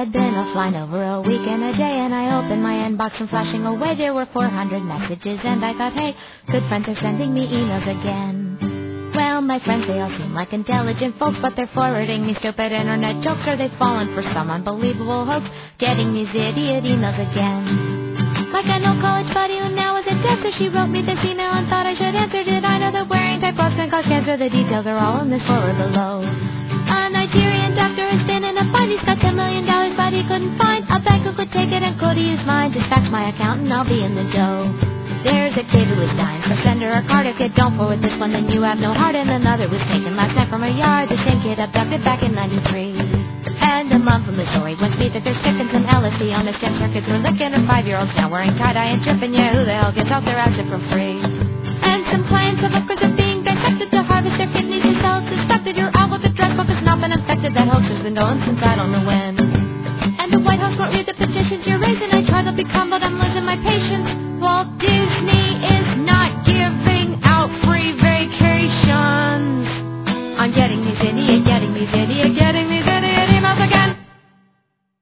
had been offline over a week and a day, and I opened my inbox and flashing away there were 400 messages, and I thought, hey, good friends are sending me emails again. Well, my friends, they all seem like intelligent folks, but they're forwarding me stupid internet jokes, or they've fallen for some unbelievable hoax, getting these idiot emails again. Like an old college buddy who now is a dancer, she wrote me this email and thought I should answer. Did I know that wearing tight clothes can cause cancer? The details are all in this forward below. A Nigerian doctor has been in a bind. He's got $10 million, but he couldn't find a bank who could take it and could use mine. Just fax my account and I'll be in the dough. There's a kid who is dying, so send her a card. If you don't forward this one, then you have no heart. And another was taken last night from her yard. The same kid abducted back in '93. And a mom from Missouri wants me that they're sticking some LSD on the stem circuits. We're licking her 5-year-olds now wearing tie-dye and tripping. Yeah, who the hell gets out their acid for free? And some clients of hookers are being dissected to harvest their kidneys and cells suspected. Your outlook address book has not been infected. That hoax has been going since I don't know when. And the White House won't read the petitions you're raising. I try to be calm, but I'm losing